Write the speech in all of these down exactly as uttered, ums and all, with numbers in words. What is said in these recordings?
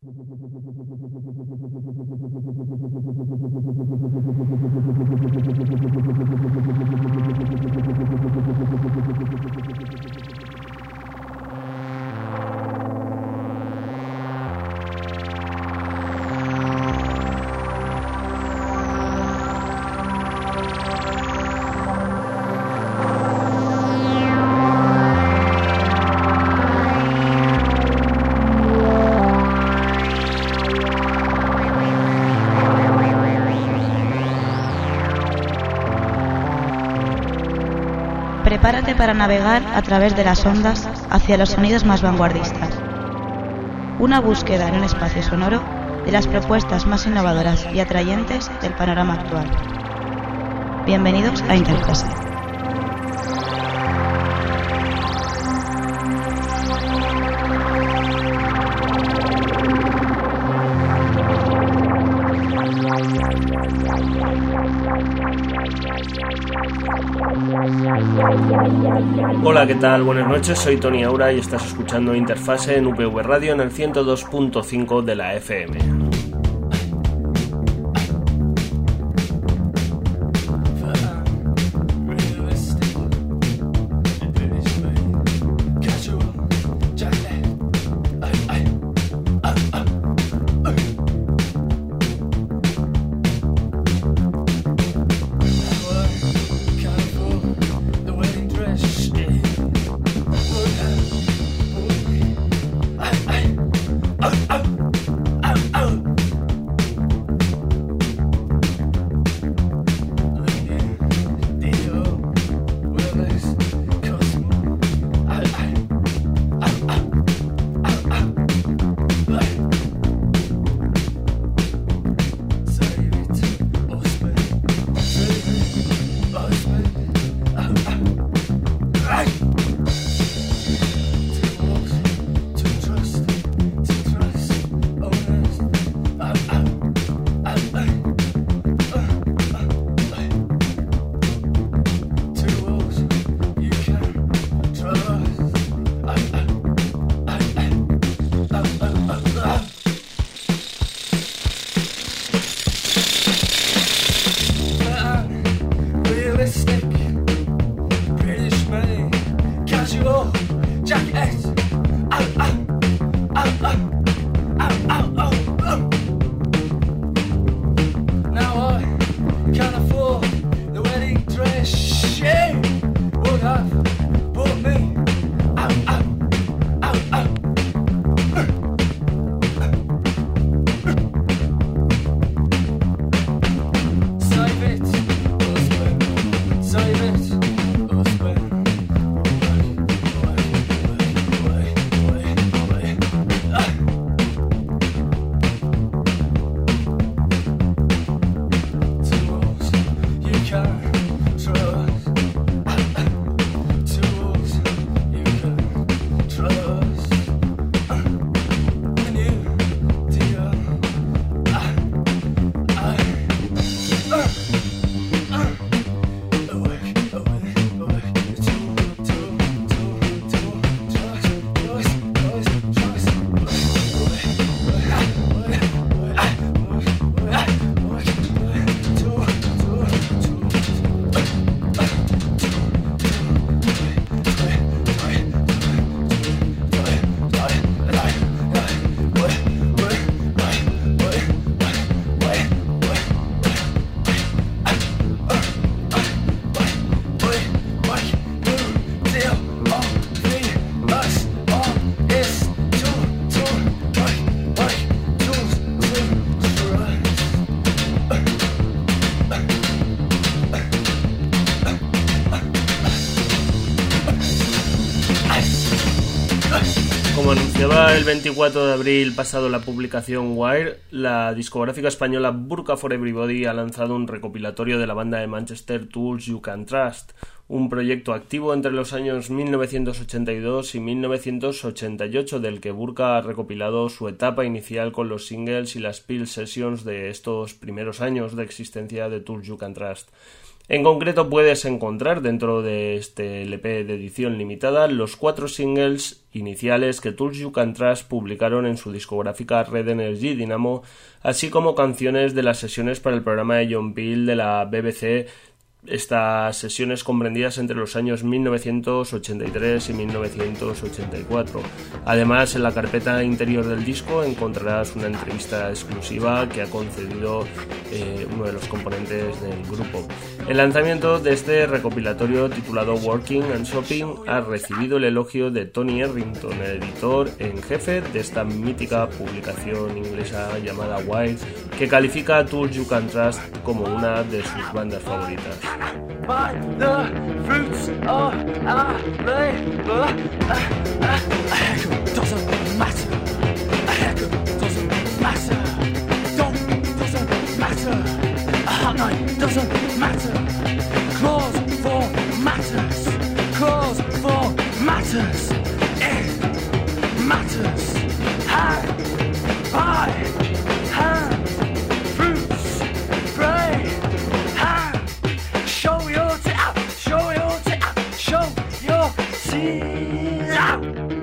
Prepárate para navegar a través de las ondas hacia los sonidos más vanguardistas. Una búsqueda en un espacio sonoro de las propuestas más innovadoras y atrayentes del panorama actual. Bienvenidos a Interfase. Hola, ¿qué tal? Buenas noches, soy Tony Aura y estás escuchando Interfase en U P V Radio en el ciento dos punto cinco de la F M. Como anunciaba el veinticuatro de abril pasado la publicación Wire, la discográfica española Burqa for Everybody ha lanzado un recopilatorio de la banda de Manchester Tools You Can Trust, un proyecto activo entre los años mil novecientos ochenta y dos y mil novecientos ochenta y ocho, del que Burqa ha recopilado su etapa inicial con los singles y las Peel Sessions de estos primeros años de existencia de Tools You Can Trust. En concreto puedes encontrar dentro de este L P de edición limitada los cuatro singles iniciales que Tools You Can Trust publicaron en su discográfica Red Energy Dynamo, así como canciones de las sesiones para el programa de John Peel de la B B C, estas sesiones comprendidas entre los años mil novecientos ochenta y tres y mil novecientos ochenta y cuatro. Además, en la carpeta interior del disco encontrarás una entrevista exclusiva que ha concedido eh, uno de los componentes del grupo. El lanzamiento de este recopilatorio titulado Working and Shopping ha recibido el elogio de Tony Errington, el editor en jefe de esta mítica publicación inglesa llamada Wired, que califica a Tools You Can Trust como una de sus bandas favoritas. By the fruits of our labor, a heck doesn't matter. A heck doesn't matter. Don't doesn't matter. A hot night doesn't matter. Clause for matters. Clause for matters. It matters. Hand by hand. Fruits pray. Hand. Show your teeth out, show your teeth out, show your teeth out.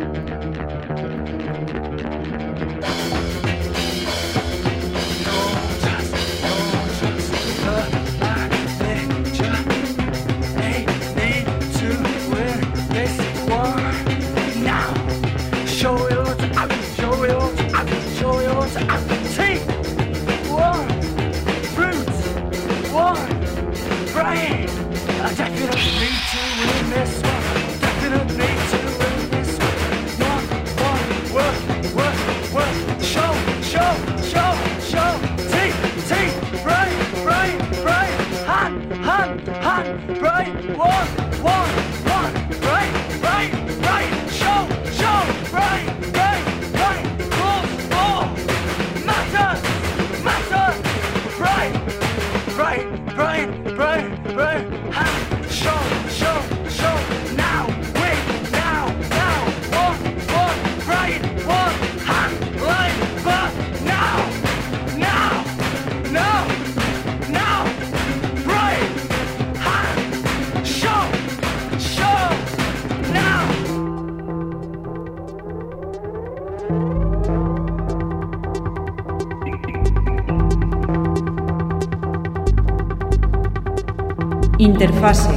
You're just, you're just the manager. They need to win this war now. Show your teeth out, show your teeth out, show your teeth out. Teeth, one, fruit, one. Brain, I definitely need to win this one. Definitely need to win this one. One, one, work, work, work. Show, show, show, show. Teeth, teeth, brain, brain, brain. Hand, hand, hand, brain. One, one, one. Brain, brain, brain. Show, show, brain, brain, brain. Four, four. Matter, matter. Brain, brain, brain, brain, brain. Hand, show, show, show. Now, win, now, now. One, one, brain, one. Hand, line, but now, now, now, now. Brain, hand, show, show, now. Interfase.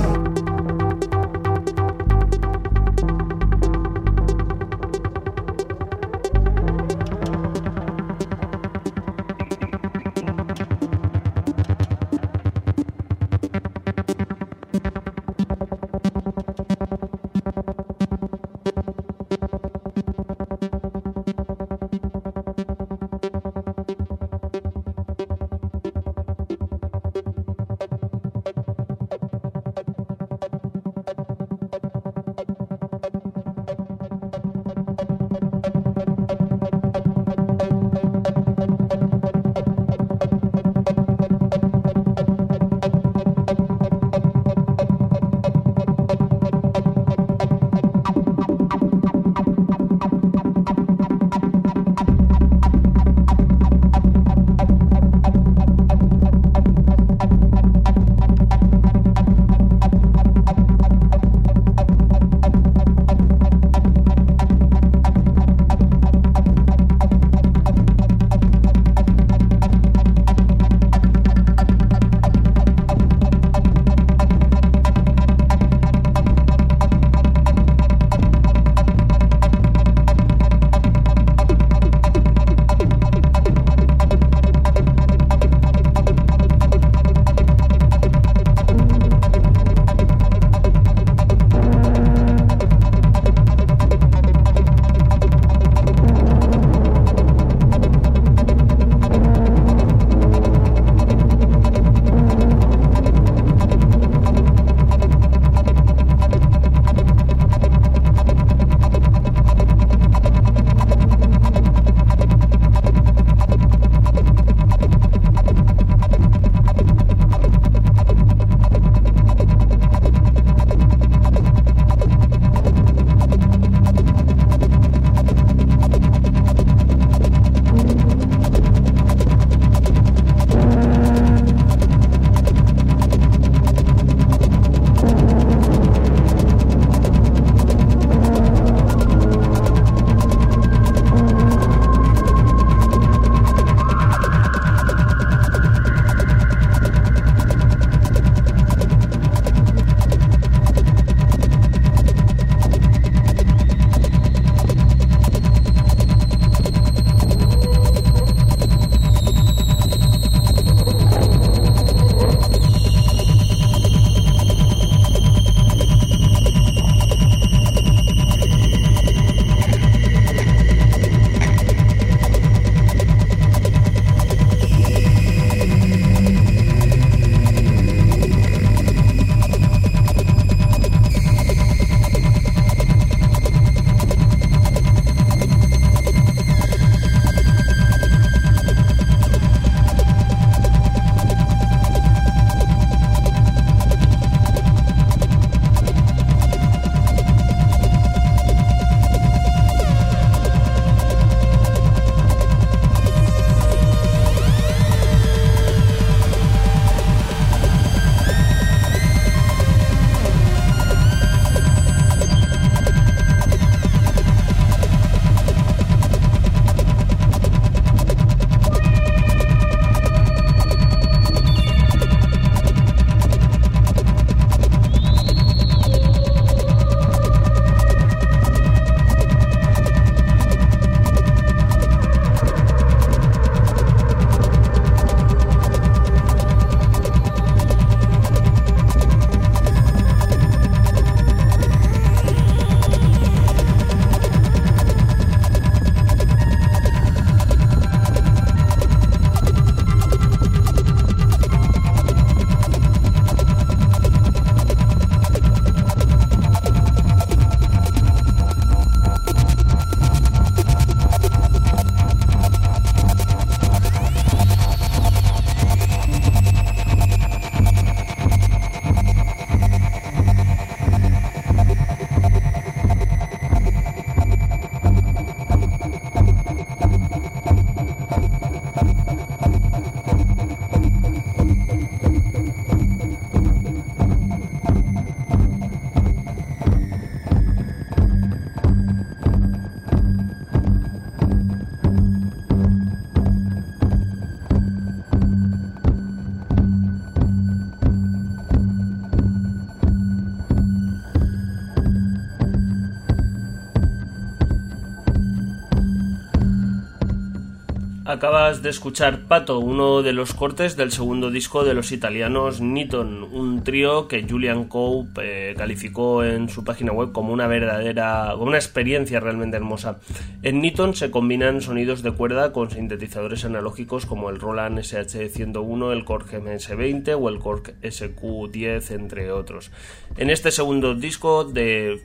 Acabas de escuchar Pato, uno de los cortes del segundo disco de los italianos Niton, un trío que Julian Cope eh, calificó en su página web como una verdadera, como una experiencia realmente hermosa. En Niton se combinan sonidos de cuerda con sintetizadores analógicos como el Roland S H ciento uno, el Korg M S veinte o el Korg S Q diez, entre otros. En este segundo disco de...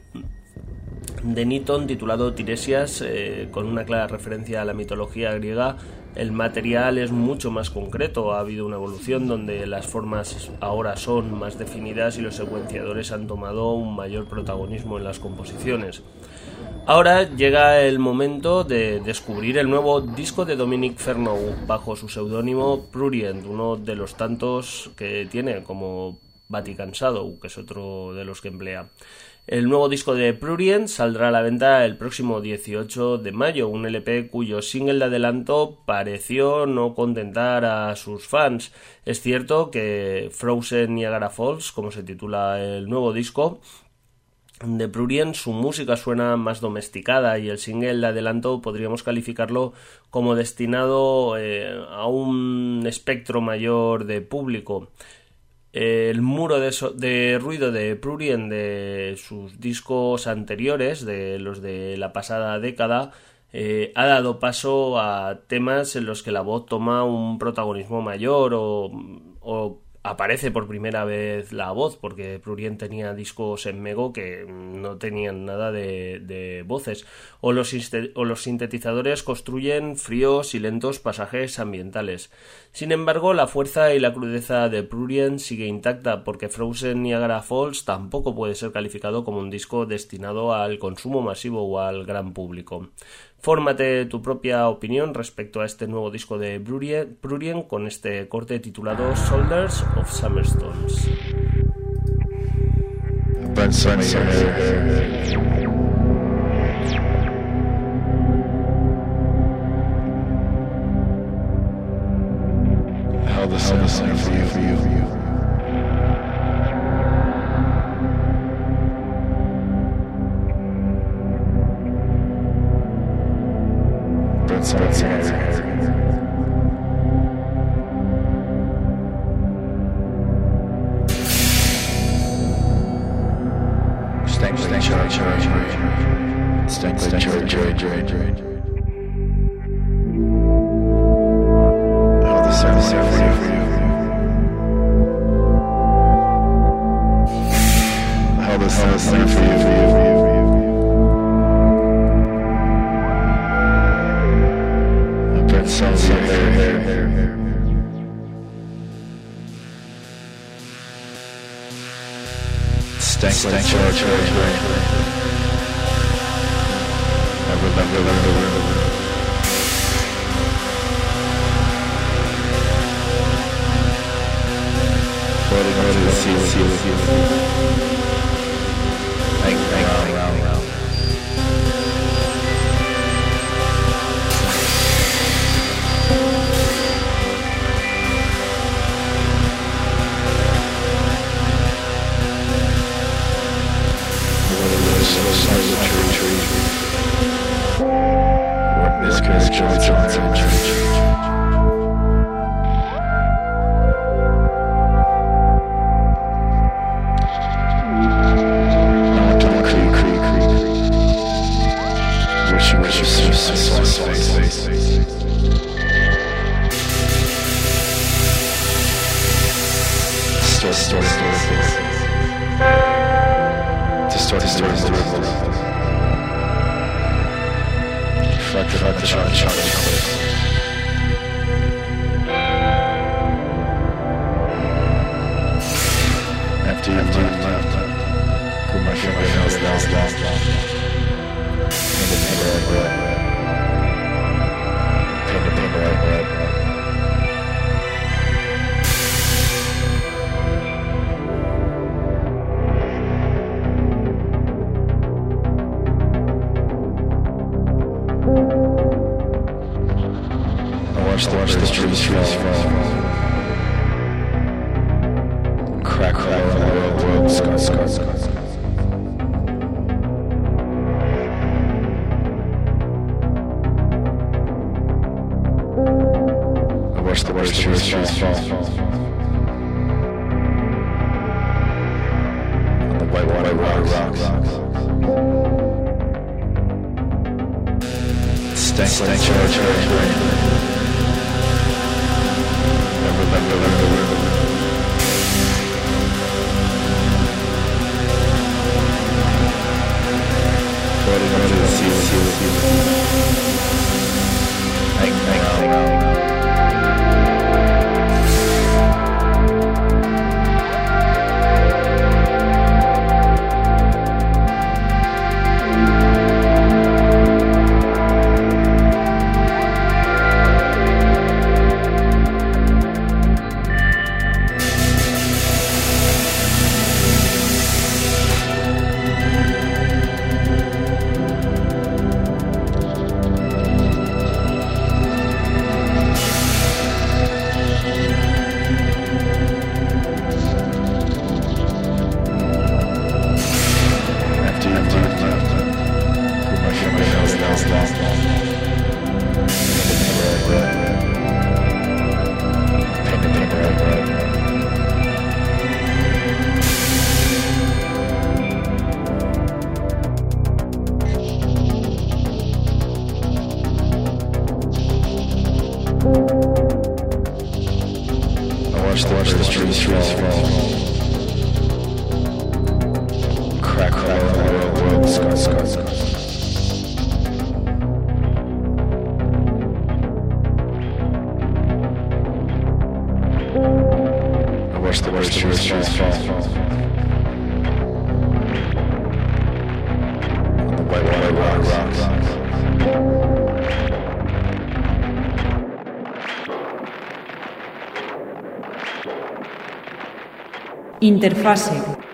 de Niton, titulado Tiresias, eh, con una clara referencia a la mitología griega, el material es mucho más concreto. Ha habido una evolución donde las formas ahora son más definidas y los secuenciadores han tomado un mayor protagonismo en las composiciones. Ahora llega el momento de descubrir el nuevo disco de Dominic Fernow bajo su seudónimo Prurient, uno de los tantos que tiene, como Vatican Shadow, que es otro de los que emplea. El nuevo disco de Prurient saldrá a la venta el próximo dieciocho de mayo, un L P cuyo single de adelanto pareció no contentar a sus fans. Es cierto que Frozen Niagara Falls, como se titula el nuevo disco de Prurient, su música suena más domesticada y el single de adelanto podríamos calificarlo como destinado eh, a un espectro mayor de público. El muro de, so- de ruido de Prurient de sus discos anteriores, de los de la pasada década, eh, ha dado paso a temas en los que la voz toma un protagonismo mayor o, o aparece por primera vez la voz, porque Prurient tenía discos en Mego que no tenían nada de, de voces, o los, inste- o los sintetizadores construyen fríos y lentos pasajes ambientales. Sin embargo, la fuerza y la crudeza de Prurient sigue intacta, porque Frozen Niagara Falls tampoco puede ser calificado como un disco destinado al consumo masivo o al gran público. Fórmate tu propia opinión respecto a este nuevo disco de Prurient, Prurient con este corte titulado Soldiers of Summerstones. How the sun is set for you, for you, for you. Spread, spread, spread, spread. Stank, stank, stank, stank, stank, stank, stank, stank, stank, stank. How the sun is set for you, for you. How the sun is set for you, for you, for you. Sun, sun, hair, hair, hair, hair. Stank, stank, stank, stank, stank. I remember, remember, remember. Floating over the sea, sea, sea, sea. Hang, hang, hang, hang, hang. Watch the, watch the trees fall. Crack, crack, world, world, Scott, Scott, Scott. watch the watch the trees fall. On the white water rocks. Stank, stank, stank, stank. Never, never, never, never. Floating into the sea, sea, sea. Hang, hang, hang, hang. Watch the, watch the trees fall. Crack, crack, roll, roll, scar, scar, scar. Watch the, watch the trees fall. On the white water rocks. Interfase.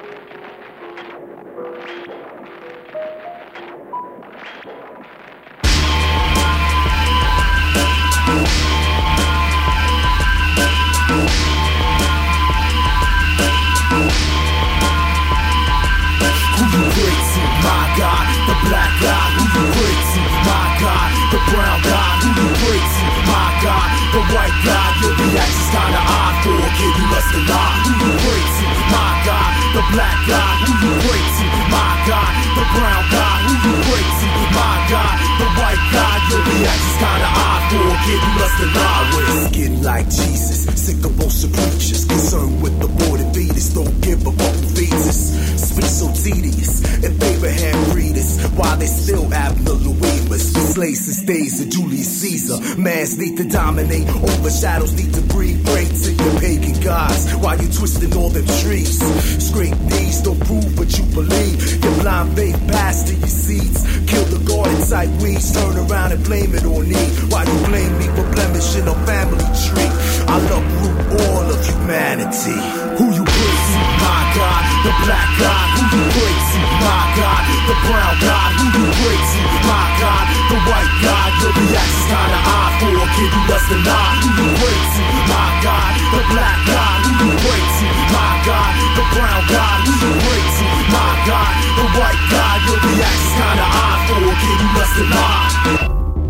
Mans need to dominate, overshadows need to breathe. Pray to your pagan gods while you twisting all them trees. Scrape these, don't prove what you believe. Your blind faith passed to your seeds. Kill the garden type weeds, turn around and blame it on me. While you blame me for blemishing a family tree. I'll uproot all of humanity. Who you pray to? My God. The black God. Who you pray to? My God. The brown God. Who you pray to? My God. The white God. Your reaction's kinda odd for a kid who does the nod. Who you pray to? My God. The black God. Who you pray to? My God. The brown God. Who you pray to? My God. The white God. Your reaction's kinda odd for a kid who does the nod.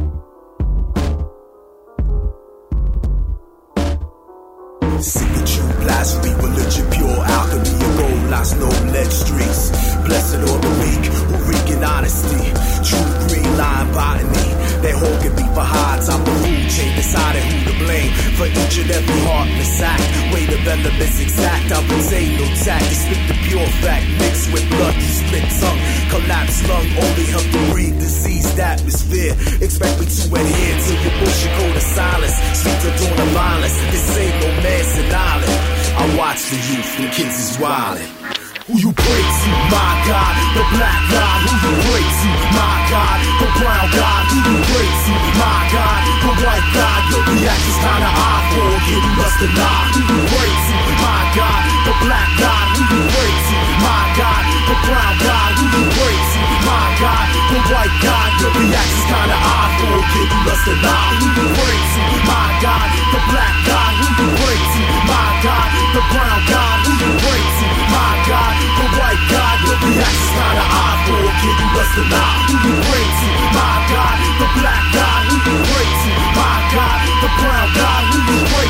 Signature, blasphemy, religion, pure alchemy, a gold lost, no lead streaks. Blessed are the weak who reek in honesty. True green line botany. They holding me for high top of food chain, deciding who to blame for each and every heartless act. Weight of elements exact, I would say no tact. You spit the pure fact, mixed with blood, you split tongue. Collapse lung, only help to breathe diseased atmosphere. Expect me to adhere to your bullshit code of silence. Sweet to dawn of violence, this ain't no man's an island. I watch the youth, the kids is wildin'. Who you pray to? My God. The black God. Who you pray to? My God. The brown God. Who you pray to? My God. The white God. Your reaction's kinda odd for a kid who must have nod. Who you pray to? My God. The black God. Who you pray to? My God. The brown God. Who you pray to? My God. The white God. Your reaction's kinda odd for a kid who must have nod. Who you pray to? My God. The black God. Who you pray to? My God. The brown God. Who you pray to? My God. The white God, your reaction's kinda odd for a kid who does the nod. Who you pray to? My God. The black God, who you pray to? My God. The brown God, who you pray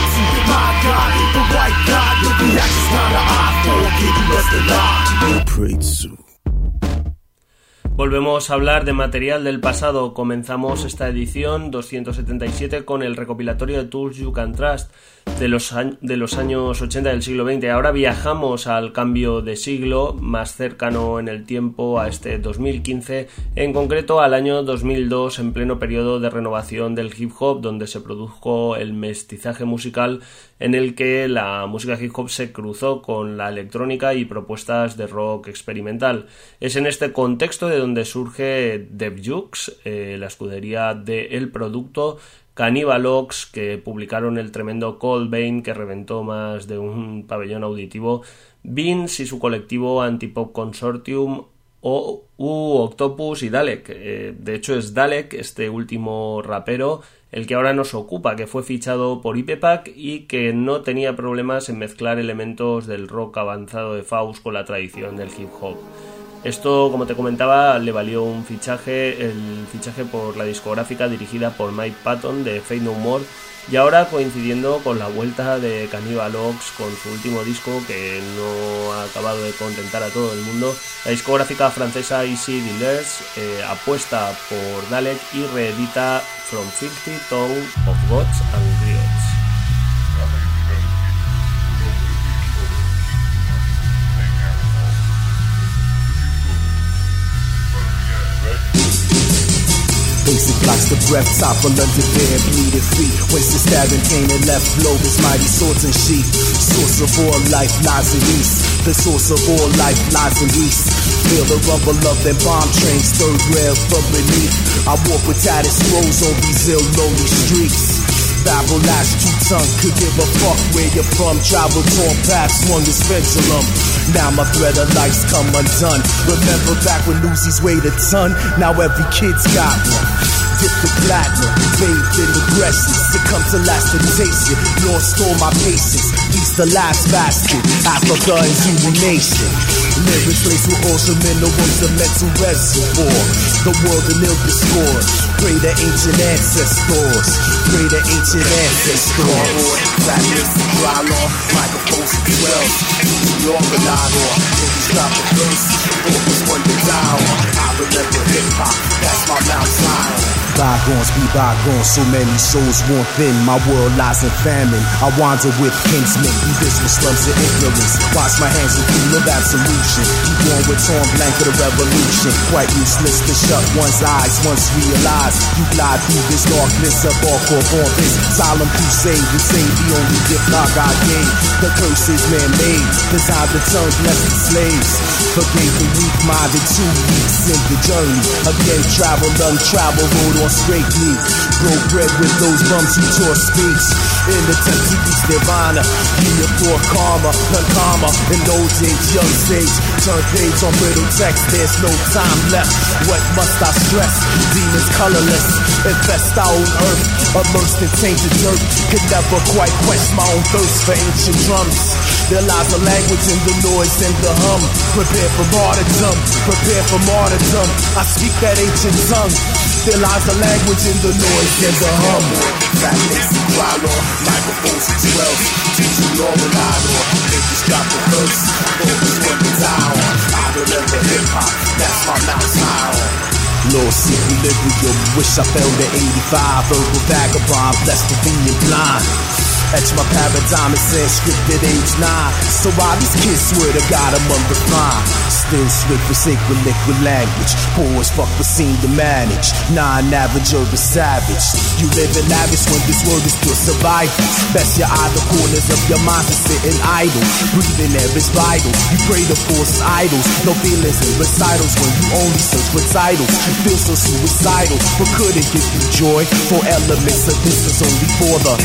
volvemos a hablar de material del pasado. Comenzamos esta edición doscientos setenta y siete con el recopilatorio de Tools You Can Trust de los, de los años ochenta del siglo veinte. Ahora viajamos al cambio de siglo, más cercano en el tiempo a este dos mil quince, en concreto al año dos mil dos, en pleno periodo de renovación del hip hop, donde se produjo el mestizaje musical en el que la música hip hop se cruzó con la electrónica y propuestas de rock experimental. Es en este contexto de donde surge Def Jux, eh, la escudería de El Producto, Cannibalox, que publicaron el tremendo Cold Vein que reventó más de un pabellón auditivo, Vince y su colectivo Antipop Consortium, o U Octopus y Dalek. Eh, de hecho es Dalek, este último rapero, el que ahora nos ocupa, que fue fichado por Ipepac y que no tenía problemas en mezclar elementos del rock avanzado de Faust con la tradición del hip hop. Esto, como te comentaba, le valió un fichaje, el fichaje por la discográfica dirigida por Mike Patton de Faith No More, y ahora coincidiendo con la vuelta de Cannibalox con su último disco, que no ha acabado de contentar a todo el mundo, la discográfica francesa Easy Dealers eh, apuesta por Dalek y reedita From Filthy Tongue of Gods and Griots. Basic blocks the breath, topple under bare bleeding feet. Wasted stabbing pain and left blow his mighty swords and sheath. Source of all life lies in east. The source of all life lies in east. Feel the rumble of them bomb trains, third rail from beneath. I walk with tattered scrolls on these ill lonely streets. Babble last two tongue, could give a fuck where you're from. Travel torn paths, swung this pendulum. Now my thread of life's come undone. Remember back when Lucy's weighed a ton? Now every kid's got one. Dip the platinum, bathed in aggression. Succumb to last temptation. Lost all my patience. Feast the last basket. Africa is human nation. Lyrics laced with awesome minerals, a mental reservoir. The world in ill discord. Pray to ancient ancestors. Pray to ancient ancestors. Practice, dry law, microphones and twelve. The organizer, niggas drop the verse. Focus one to down. I remember hip hop, that's my Mount Zion. Bygones be bygones, so many souls worn thin. My world lies in famine. I wander with kinsmen, invisible slums of ignorance. Wash my hands in pool of absolution. Keep on with torn blanket of revolution. Quite useless to shut one's eyes once realized. You glide through this darkness, embark off on this solemn crusade. And say the only gift our God gave. The curse is man-made. Designed to turn blessed slaves. Forgave the weak-minded two weeks in the journey. Again, traveled untraveled, road on straight knee. Broke bread with those bums who tore speech. In the attempt to reach nirvana. Year for karma, none karma. In old age, young sage. Turn page on brittle text, there's no time left. What must I stress? Demons colorless. Infest our own earth. Immersed in tainted dirt. Could never quite quench my own thirst for ancient drums. There lies a language in the noise and the hum. Prepare for martyrdom. Prepare for martyrdom. I speak that ancient tongue. There lies a language in the noise and the hum. Fat lazy cry law, microphones and twelve. Teaching law and I law. Niggas drop the verse. Focus one to down. I remember hip hop. That's my Mount Zion. Lord, seek equilibrium. Wish I fell to eighty-five. Verbal vagabond, blessed to be blind. Etch my paradigm in Sanskrit at age nine. So why these kids swear to God I'm unrefined? Still swift with sacred liquid language. Poor as fuck but seem to manage. Non-average urban savage. You live in lavish when this world is still survival. Best your eye the corners of your mind to sitting idle. Breathing air is vital. You pray to force idols. No feelings in recitals when you only search for titles. You feel so suicidal but couldn't give you joy. Four elements of this is only for the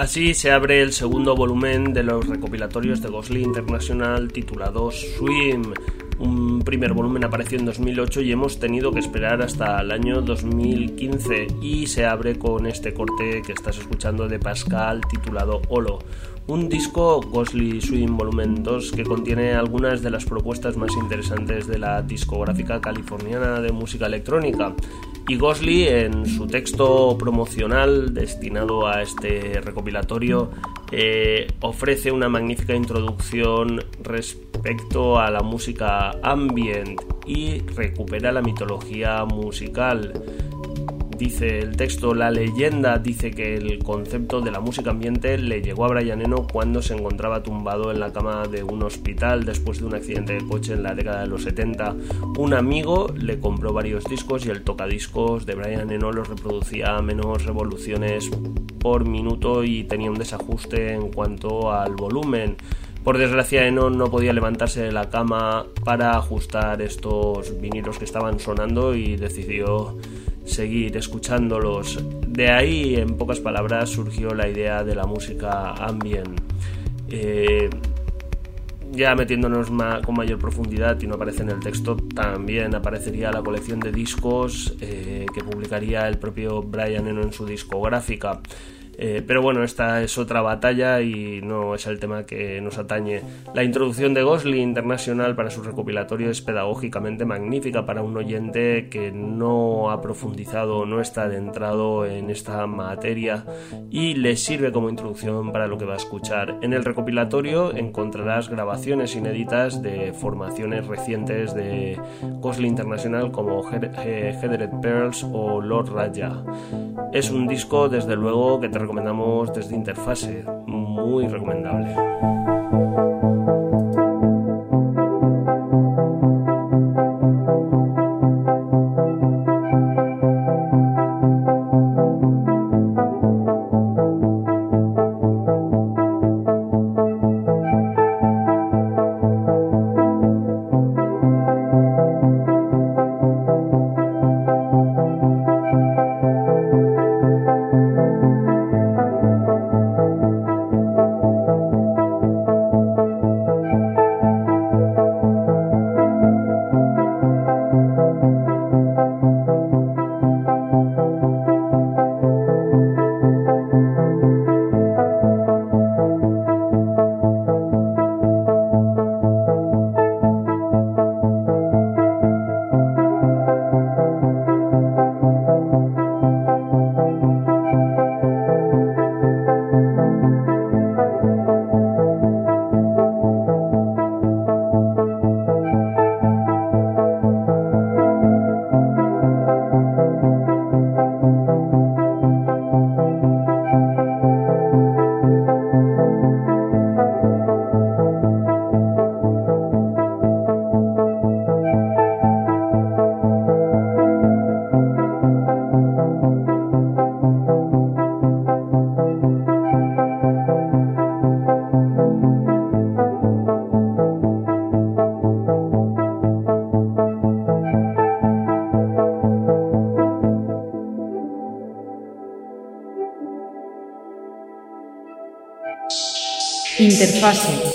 Así se abre el segundo volumen de los recopilatorios de Ghostly International titulado Swim. Un primer volumen apareció en dos mil ocho y hemos tenido que esperar hasta el año dos mil quince, y se abre con este corte que estás escuchando de Pascal titulado Holo. Un disco Ghostly Swim Volumen dos que contiene algunas de las propuestas más interesantes de la discográfica californiana de música electrónica. Y Ghostly, en su texto promocional destinado a este recopilatorio, eh, ofrece una magnífica introducción respecto a la música ambient y recupera la mitología musical. Dice el texto: la leyenda dice que el concepto de la música ambiente le llegó a Brian Eno cuando se encontraba tumbado en la cama de un hospital después de un accidente de coche en la década de los setenta. Un amigo le compró varios discos y el tocadiscos de Brian Eno los reproducía a menos revoluciones por minuto y tenía un desajuste en cuanto al volumen. Por desgracia, Eno no podía levantarse de la cama para ajustar estos vinilos que estaban sonando y decidió seguir escuchándolos. De ahí, en pocas palabras, surgió la idea de la música ambient. Eh, ya metiéndonos ma- con mayor profundidad, y no aparece en el texto, también aparecería la colección de discos eh, que publicaría el propio Brian Eno en su discográfica. Eh, pero bueno, esta es otra batalla y no es el tema que nos atañe. La introducción de Ghostly International para su recopilatorio es pedagógicamente magnífica para un oyente que no ha profundizado, no está adentrado en esta materia, y le sirve como introducción para lo que va a escuchar. En el recopilatorio encontrarás grabaciones inéditas de formaciones recientes de Ghostly International como Heathered Pearls o Lord Raja. Es un disco, desde luego, que te recomendamos desde Interfase, muy recomendable. Interfase.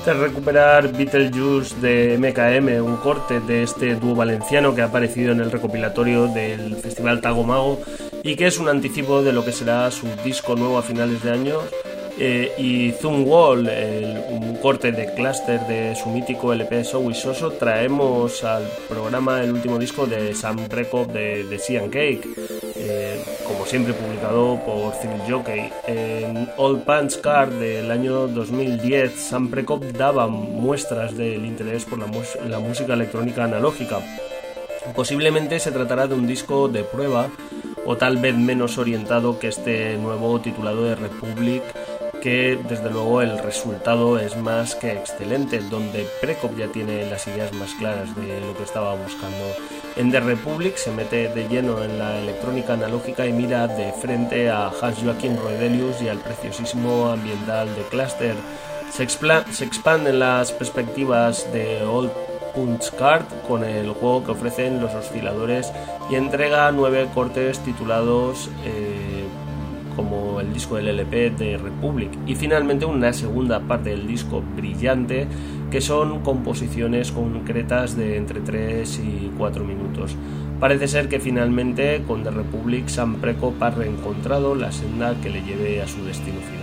Tras recuperar Beetlejuice de M K M, un corte de este dúo valenciano que ha aparecido en el recopilatorio del Festival Tago Mago y que es un anticipo de lo que será su disco nuevo a finales de año, eh, y Zoom Wall, el, un corte de Cluster de su mítico L P So Wisoso, traemos al programa el último disco de Sam Prekop de, de Sea and Cake, eh, como siempre publicado por Cyril Jockey. En Old Punch Card del año dos mil diez, Sam Prekop daba muestras del interés por la, mus- la música electrónica analógica. Posiblemente se tratará de un disco de prueba, o tal vez menos orientado que este nuevo titulado de Republic, que desde luego el resultado es más que excelente, donde Prekop ya tiene las ideas más claras de lo que estaba buscando. En The Republic se mete de lleno en la electrónica analógica y mira de frente a Hans-Joachim Roedelius y al preciosísimo ambiental de Cluster. Se, expla- se expanden las perspectivas de Old Punch Card con el juego que ofrecen los osciladores y entrega nueve cortes titulados eh, como el disco del L P de Republic, y finalmente una segunda parte del disco brillante que son composiciones concretas de entre tres y cuatro minutos. Parece ser que finalmente con The Republic Sam Prekop ha reencontrado la senda que le lleve a su destino final.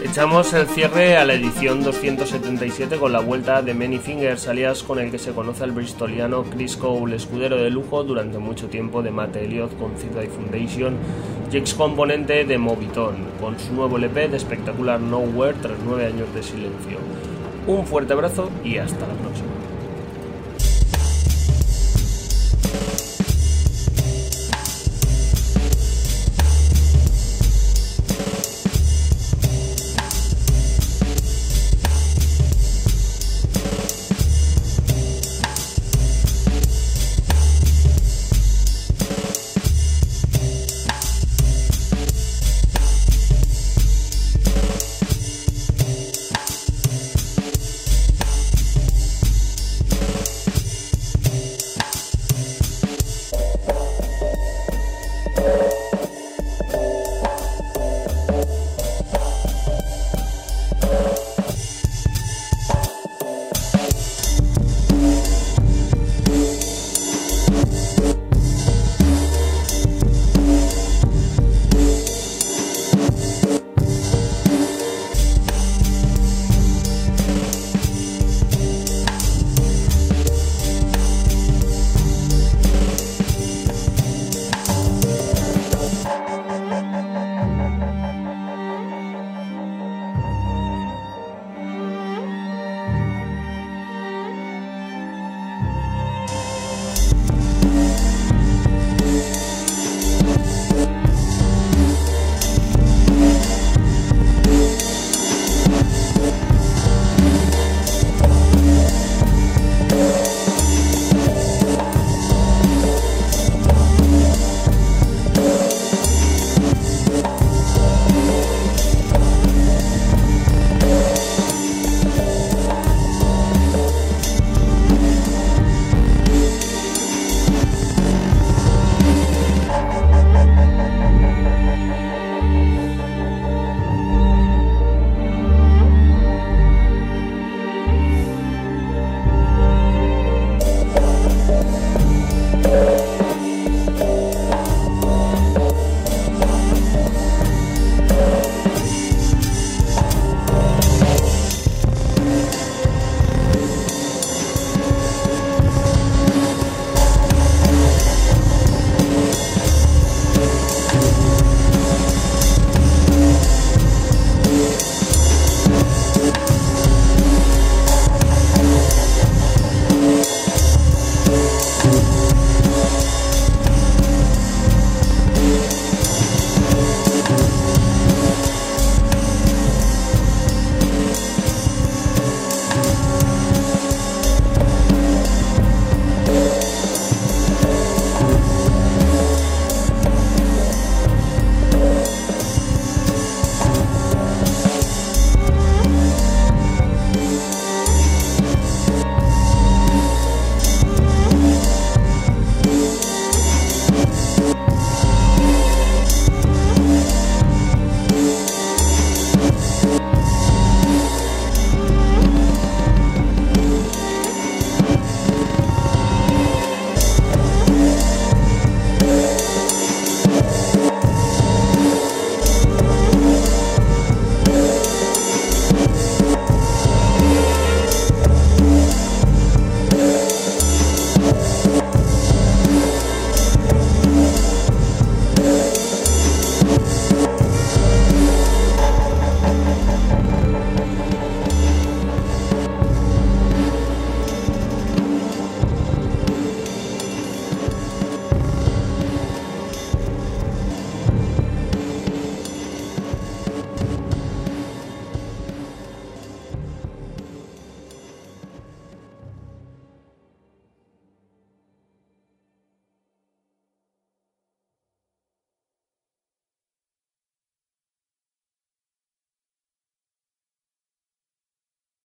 Echamos el cierre a la edición doscientos setenta y siete con la vuelta de Many Fingers, alias con el que se conoce al bristoliano Chris Cole, escudero de lujo durante mucho tiempo de Matt Elliott con Third Eye Foundation y ex componente de Moviton, con su nuevo L P de espectacular Nowhere tras nueve años de silencio. Un fuerte abrazo y hasta la próxima.